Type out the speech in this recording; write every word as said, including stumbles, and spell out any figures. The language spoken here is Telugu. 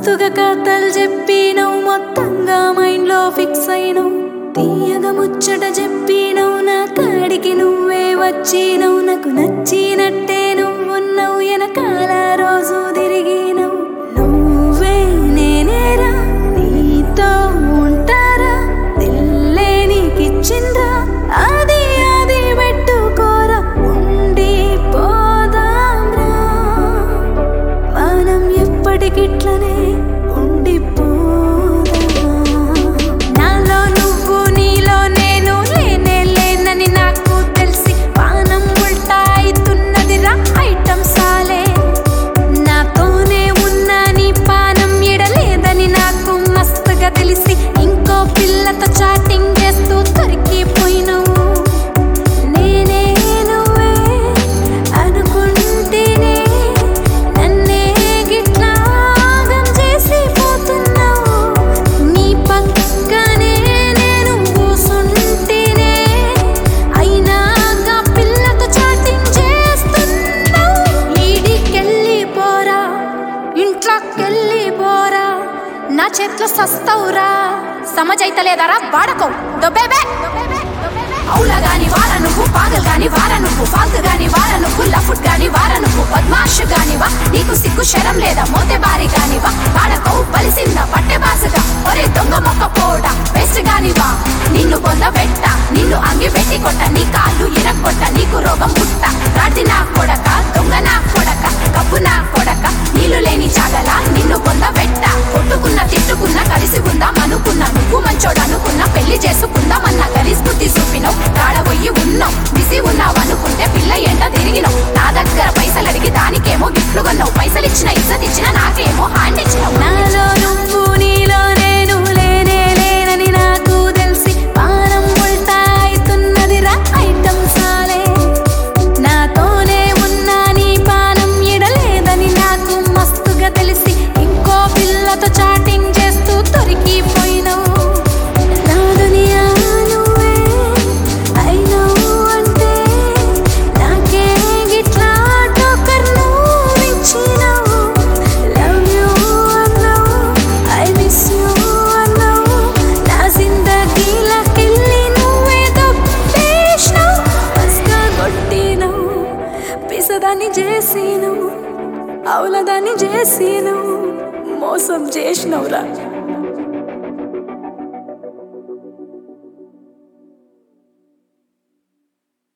మస్తుగా కథలు చెప్పినవు, మొత్తంగా మైండ్ లో ఫిక్స్ అయినవు. తీయగా ముచ్చట చెప్పినవు, నా కాడికి నువ్వే వచ్చినవు. నాకు నచ్చినట్టే నువ్వున్నావు, వెనకాల రోజు తిరిగినవు. నువ్వే నేనేరా, నీతో ఉంటారా, దిల్లే నీకిచ్చిండ్రా, అది అది పెట్టుకోరా, ఉండి పోదాంరా. మనం ఎప్పటికిట్లనే ఉండిపోదా. నాలో నువ్వు నీలో నేను, లేనే లేనని నాకు తెలిసి పానం ఉల్టా అవుతున్నదిరా ఐటం సాలే. నాతోనే ఉన్న నీ పానం ఎడలేదని నాకు మస్తుగా తెలిసి ఇంకో పిల్లతో చాటింగ్ చేస్తూ దొరికిపోయినావు. నేనే నువ్వే అనుకుంటేనే నన్నే గిట్లాగం చేసి పోతున్నావు. నీ పక్కనే నేను కూసుంటేనే అయినాక పిల్లతో చాటింగ్ చేస్తున్నావు. ఈడికెళ్ళి పోరా, ఇంట్లోకెళ్ళి పోరా, నా చేతిలో సస్తవురా. సమజైతలేదరా వాడకో దొబ్బేబే. అవుల గాని వార నువ్వు, పాగల్ గాని వార నువ్వు, ఫాల్తు గాని వార నువ్వు, లఫుట్ గాని వార నువ్వు, బద్మాష్ గానివా, నీకు సిగ్గు శరం లేదా, మోతే బారి గానివా, వాడకో బలిసిందా పట్టె బాసుగా, ఒరే దొంగ మొక్క పోట బెస్ట్ గానివా. నిన్ను పొంద పెట్ట, నిన్ను అంగి పెట్టి కొట్ట, నీ కాళ్ళు ఇరక్కొట్ట, నీకు రోగం పుట్ట. రాటి నా కొడక, దొంగ నా కొడక, కప్పు నా కొడక, నీళ్లు లేని చాగల నిన్ను పొంద పెట్ట. కొట్టుకున్న తిట్టుకున్న కలిసి ఉందాం అనుకున్నా, నువ్వు మంచోడు అనుకున్నా, పెళ్లి చేసుకుందామన్న గలీజ్ బుద్ధి చూపినవు. రాడబోయి ఉన్నావు, బిజీ ఉన్నావు అనుకుంటే పిల్ల ఎండ తిరిగినవు. నా దగ్గర పైసలు అడిగి దానికేమో గిఫ్ట్లు కొన్నావు, పైసలు ఇచ్చిన ఇజ్జత్ ఇచ్చిన నాకేమో హ్యాండ్ ఇచ్చినావు. నాలో నువ్వు నీలో నేను, లేనే లేనని నాకు తెలిసి పానం ఉల్టా అవుతున్నదిరా ఐటం సాలే. నాతోనే ఉన్న నీ పానం ఎడలేదని నాకు మస్తుగా తెలిసి ఇంకో పిల్లతో చాటింగ్ చేస్తూ దొరికిపోయినావు. నా దునియా నువ్వే అయినావు అంటే నాకే గిట్లా టోకర్ నువ్వు ఇచ్చినావు. లవ్ యూ అన్నావు, ఐ మిస్ యూ అన్నావు, నా జిందగీలకెళ్ళి నువ్వే దొబ్బేసినావు. మస్కా కొట్టినావు, పిసదాన్ని చేసినావు, అవులదాన్ని చేసినావు, మోసం చేసినవురా.